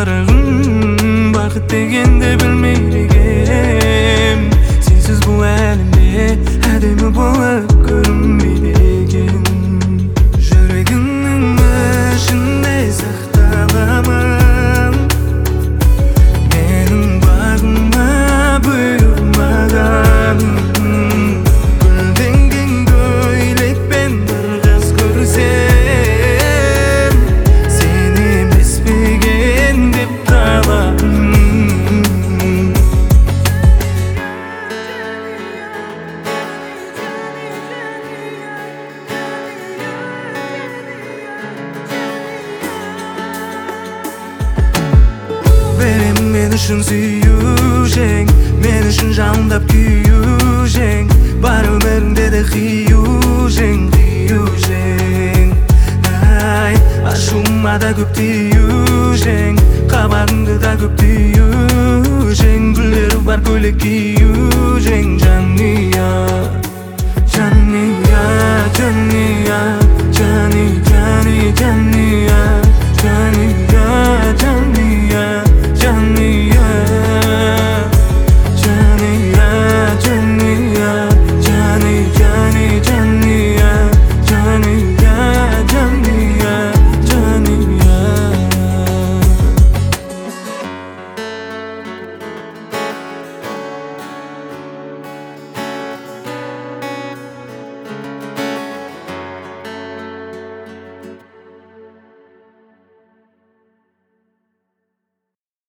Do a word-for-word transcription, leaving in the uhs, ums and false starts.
жарығым, бақыт дегенді білмейді. Сенсіз бұл әлемде әдемі болып көрінбейді екен. Жүрегімнің ішінде сақталамын менің бағыма бұйырмаған гүлденген көйлекпен бір қыз көрсем сен емеспеген деп қаламын. Берем мен үшін сүйушең, мен үшін жалындап күйушең, бар өміріңде де қиюшең, қиюшең. Ай, ашуыма да көп тиюшең, қабағыңды да көп тиюшең, гүлдері бар көйлек кию